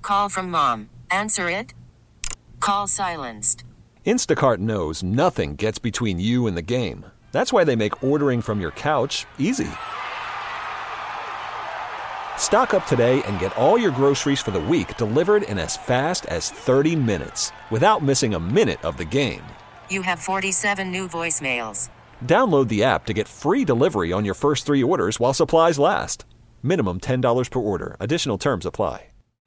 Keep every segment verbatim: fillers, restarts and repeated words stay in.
Call from mom. Answer it. Call silenced. Instacart knows nothing gets between you and the game. That's why they make ordering from your couch easy. Stock up today and get all your groceries for the week delivered in as fast as thirty minutes without missing a minute of the game. You have forty-seven new voicemails. Download the app to get free delivery on your first three orders while supplies last. Minimum ten dollars per order. Additional terms apply.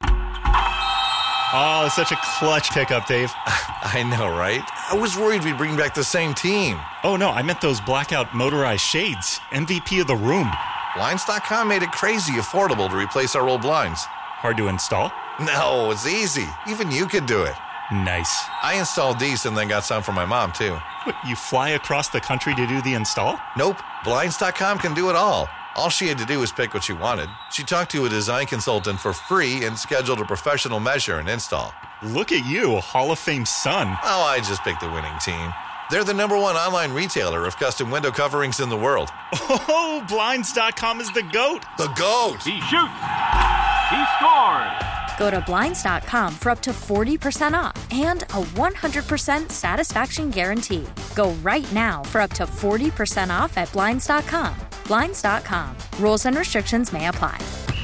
Oh, such a clutch pickup, Dave. I know, right? I was worried we'd bring back the same team. Oh, no, I meant those blackout motorized shades. M V P of the room. Blinds dot com made it crazy affordable to replace our old blinds. Hard to install? No, it's easy. Even you could do it. Nice. I installed these and then got some for my mom, too. What, you fly across the country to do the install? Nope. Blinds dot com can do it all. All she had to do was pick what she wanted. She talked to a design consultant for free and scheduled a professional measure and install. Look at you, Hall of Fame son. Oh, I just picked the winning team. They're the number one online retailer of custom window coverings in the world. Oh, Blinds dot com is the GOAT. The GOAT. He shoots. He scores. Go to Blinds dot com for up to forty percent off and a one hundred percent satisfaction guarantee. Go right now for up to forty percent off at Blinds dot com. Blinds dot com. Rules and restrictions may apply.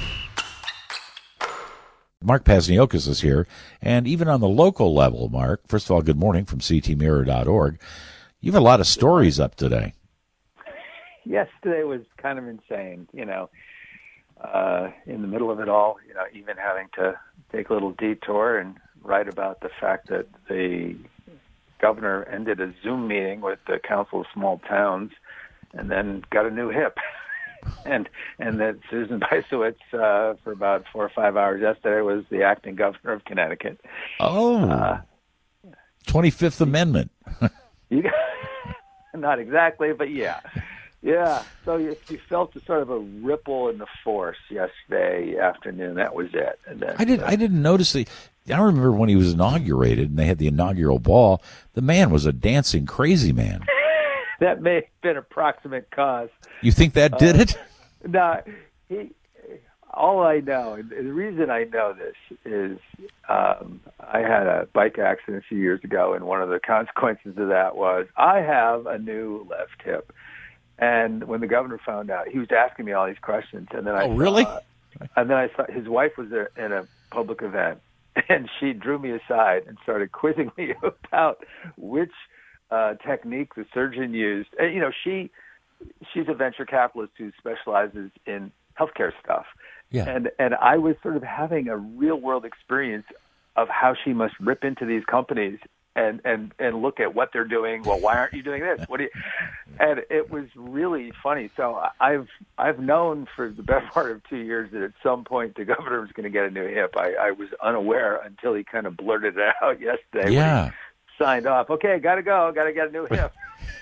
Mark Pazniokas is here, and even on the local level, Mark, first of all, good morning from c t mirror dot org. You have a lot of stories up today. Yesterday was kind of insane, you know, uh, in the middle of it all, you know, even having to take a little detour and write about the fact that the governor ended a Zoom meeting with the Council of Small Towns and then got a new hip. And and that Susan Bysiewicz, uh, for about four or five hours yesterday, was the acting governor of Connecticut. Oh, uh, twenty-fifth Amendment. you got, not exactly, but yeah. Yeah, so you, you felt a sort of a ripple in the force yesterday afternoon. That was it. And then, I, did, uh, I didn't notice the... I remember when he was inaugurated and they had the inaugural ball, the man was a dancing crazy man. That may have been a proximate cause. You think that did uh, it? No, he, all I know, and the reason I know this is um, I had a bike accident a few years ago, and one of the consequences of that was I have a new left hip. And when the governor found out, he was asking me all these questions, and then I oh, really? Saw, and then I saw his wife was there in a public event, and she drew me aside and started quizzing me about which uh, technique the surgeon used. And, you know, she she's a venture capitalist who specializes in healthcare stuff. Yeah. And and I was sort of having a real world experience of how she must rip into these companies and, and, and look at what they're doing. Well, why aren't you doing this? What do you? And it was really funny. So I've I've known for the best part of two years that at some point the governor was going to get a new hip. I, I was unaware until he kind of blurted it out yesterday. Yeah. When he signed off. Okay, got to go. Got to get a new hip.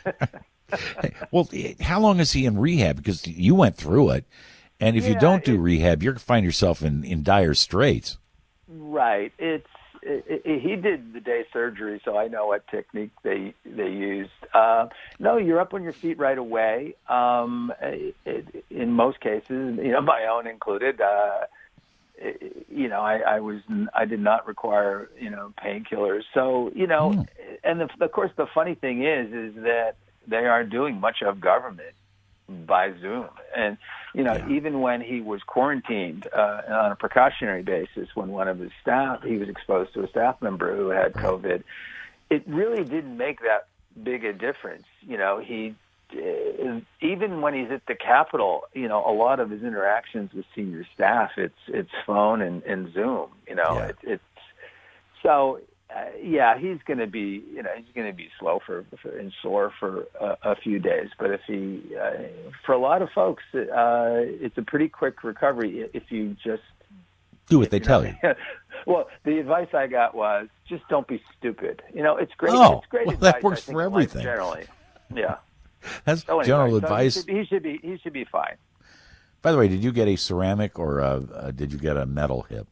Well, how long is he in rehab? Because you went through it. And if yeah, you don't do it, rehab, you're going to find yourself in, in dire straits. Right. It's it, it, he did the day surgery, so I know what technique they they used. Uh, no, you're up on your feet right away. Um, it, it, in most cases, you know, my own included. Uh, it, you know, I, I was I did not require you know painkillers. So you know, mm. and the, of course the funny thing is is that they aren't doing much of government by Zoom. And, you know, yeah. even when he was quarantined uh, on a precautionary basis, when one of his staff, he was exposed to a staff member who had COVID, it really didn't make that big a difference. You know, he, uh, even when he's at the Capitol, you know, a lot of his interactions with senior staff, it's, it's phone and, and Zoom, you know, yeah. it, it's, so, Uh, yeah, he's going to be, you know, he's going to be slow for, for and sore for uh, a few days. But if he, uh, for a lot of folks, uh, it's a pretty quick recovery if you just do what they tell you. Well, the advice I got was just don't be stupid. You know, it's great. Oh, it's great well, advice, that works for everything. Generally, yeah. That's so anyway, general so advice. He should, he should be. He should be fine. By the way, did you get a ceramic or a, uh, did you get a metal hip?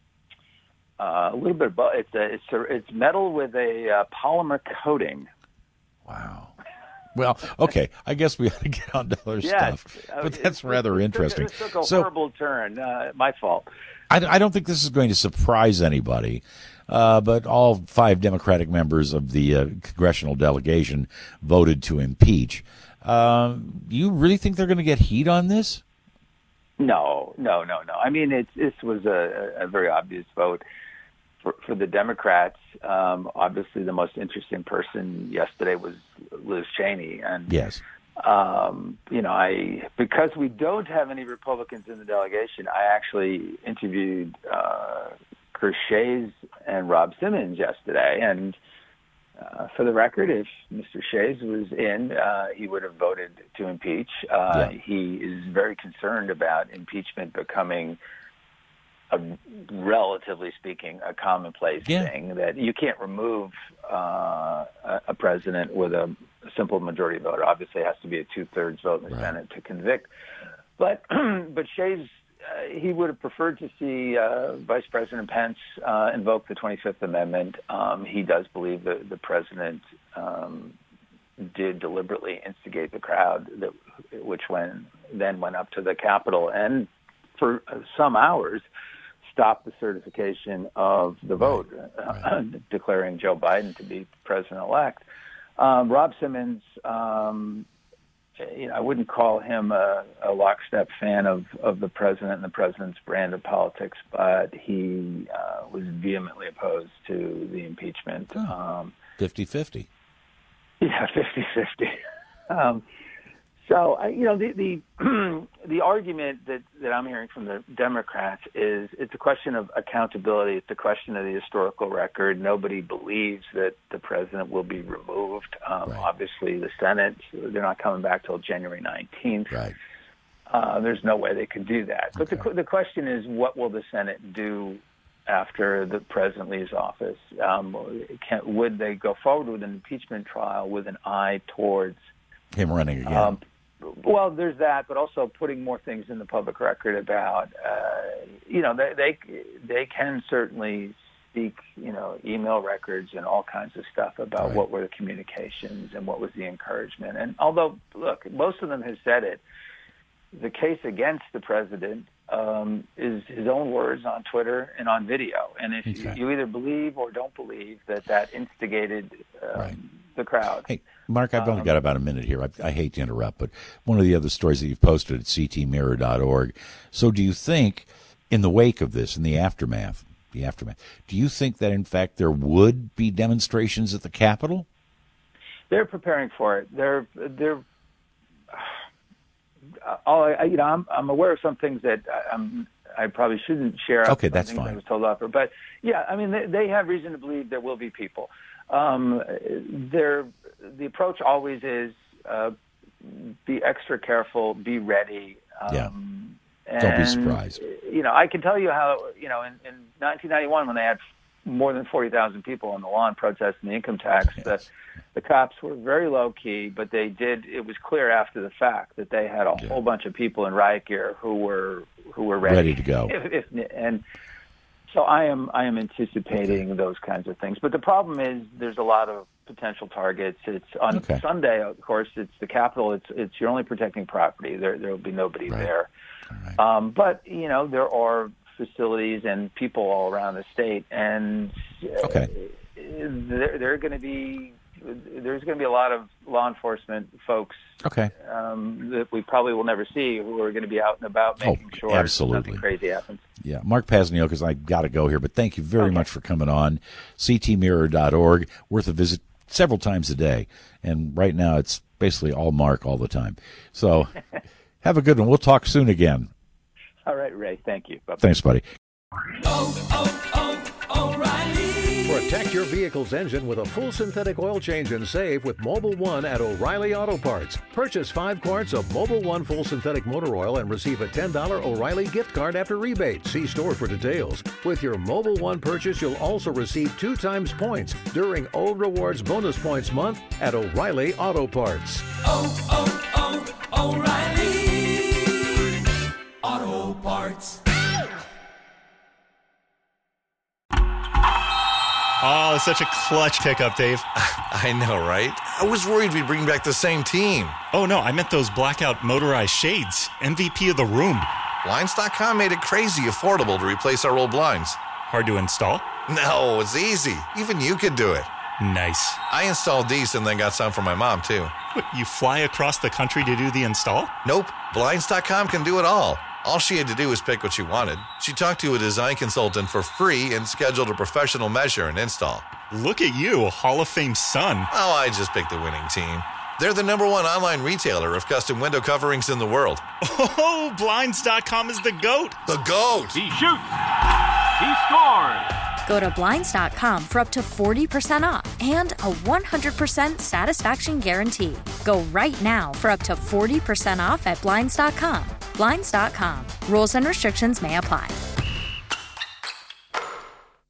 Uh, a little bit of both. It's a, it's a, it's metal with a uh, polymer coating. Wow. Well, okay. I guess we ought to get on to other yeah, stuff, but that's it, rather it, interesting. It took a so, horrible turn. Uh, my fault. I, I don't think this is going to surprise anybody, uh, but all five Democratic members of the uh, congressional delegation voted to impeach. Uh, do you really think they're going to get heat on this? No, no, no, no. I mean, it's, this was a, a very obvious vote for, for the Democrats. Um, obviously, the most interesting person yesterday was Liz Cheney. And, yes. Um, you know, I because we don't have any Republicans in the delegation, I actually interviewed uh, Chris Shays and Rob Simmons yesterday. And uh, for the record, if Mister Shays was in, uh, he would have voted to impeach. Uh, yeah. He is very concerned about impeachment becoming, a, relatively speaking, a commonplace yeah. thing, that you can't remove uh, a, a president with a simple majority vote. Obviously, it has to be a two-thirds vote in the right. Senate to convict. But but Shays, uh, he would have preferred to see uh, Vice President Pence uh, invoke the twenty-fifth Amendment. Um, he does believe that the president um, did deliberately instigate the crowd, that, which when, then went up to the Capitol and for some hours stopped the certification of the vote, right. uh, right. declaring Joe Biden to be president-elect. Um, Rob Simmons, um, you know, I wouldn't call him a, a lockstep fan of, of the president and the president's brand of politics, but he uh, was vehemently opposed to the impeachment. Oh, um, fifty-fifty. Yeah, fifty-fifty. um, so, uh, you know, the the, the argument that, that I'm hearing from the Democrats is it's a question of accountability. It's a question of the historical record. Nobody believes that the president will be removed. Um, right. Obviously, the Senate, they're not coming back till January nineteenth. Right. Uh, there's no way they could do that. But okay. the, the question is, what will the Senate do after the president leaves office? Um, can, would they go forward with an impeachment trial with an eye towards him running again? Um, Well, there's that, but also putting more things in the public record about, uh, you know, they, they they can certainly seek, you know, email records and all kinds of stuff about right. what were the communications and what was the encouragement. And although, look, most of them have said it, the case against the president um, is his own words on Twitter and on video. And if okay. you, you either believe or don't believe that that instigated um, right. the crowd. Hey, Mark, I've only um, got about a minute here. I, I hate to interrupt, but one of the other stories that you've posted at c t mirror dot org. So do you think, in the wake of this, in the aftermath, the aftermath, do you think that, in fact, there would be demonstrations at the Capitol? They're preparing for it. They're, they're, all I, you know, I'm, I'm aware of some things that I'm, I probably shouldn't share. Okay, that's fine. I was told off, but yeah, I mean, they, they have reason to believe there will be people. Um, there, the approach always is uh, be extra careful, be ready. Um, yeah. And, don't be surprised. You know, I can tell you how, you know, in, in nineteen ninety-one, when they had more than forty thousand people on the lawn protesting the income tax, yes. the, the cops were very low key, but they did, it was clear after the fact that they had a yeah. whole bunch of people in riot gear who were, who were ready, ready to go. If, if, and so I am, I am anticipating okay. those kinds of things. But the problem is there's a lot of potential targets. It's on okay. Sunday, of course, it's the Capitol. It's, it's, you're only protecting property. There, there will be nobody right. there. Right. Um, but, you know, there are facilities and people all around the state, and okay. there, there are going to be there's going to be a lot of law enforcement folks okay. um, that we probably will never see, who are going to be out and about making oh, sure absolutely. nothing crazy happens. Yeah, Mark Pazniokas, I got to go here, but thank you very okay. much for coming on. c t mirror dot org, worth a visit several times a day, and right now it's basically all Mark all the time. So have a good one. We'll talk soon again. All right, Ray. Thank you. Bye-bye. Thanks, buddy. Oh, oh, oh, O'Reilly. Protect your vehicle's engine with a full synthetic oil change and save with Mobil one at O'Reilly Auto Parts. Purchase five quarts of Mobil one full synthetic motor oil and receive a ten dollars O'Reilly gift card after rebate. See store for details. With your Mobil one purchase, you'll also receive two times points during O Rewards Bonus Points Month at O'Reilly Auto Parts. Oh, oh, oh, O'Reilly Auto Parts. Oh, such a clutch pickup, Dave. I know, right? I was worried we'd bring back the same team. Oh, no, I meant those blackout motorized shades. M V P of the room. Blinds dot com made it crazy affordable to replace our old blinds. Hard to install? No, it's easy. Even you could do it. Nice. I installed these and then got some for my mom, too. What, you fly across the country to do the install? Nope. Blinds dot com can do it all. All she had to do was pick what she wanted. She talked to a design consultant for free and scheduled a professional measure and install. Look at you, Hall of Fame son. Oh, I just picked the winning team. They're the number one online retailer of custom window coverings in the world. Oh, Blinds dot com is the GOAT. The GOAT! He shoots. He scores. Go to Blinds dot com for up to forty percent off and a one hundred percent satisfaction guarantee. Go right now for up to forty percent off at Blinds dot com. Blinds dot com. Rules and restrictions may apply.